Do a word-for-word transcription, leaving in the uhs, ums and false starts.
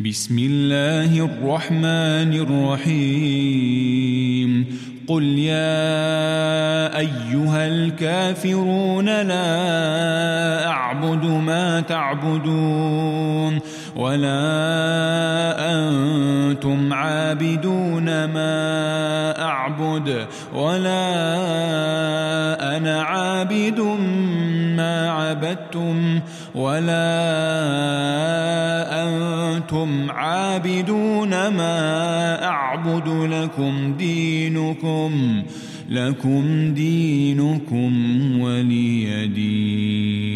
بسم الله الرحمن الرحيم قل يا أيها الكافرون لا أعبد ما تعبدون ولا أنتم عابدون ما أعبد ولا أنا عابد ما عبدتم ولا أنتم عابدون ما أعبد لكم دينكم لكم دينكم ولي دين.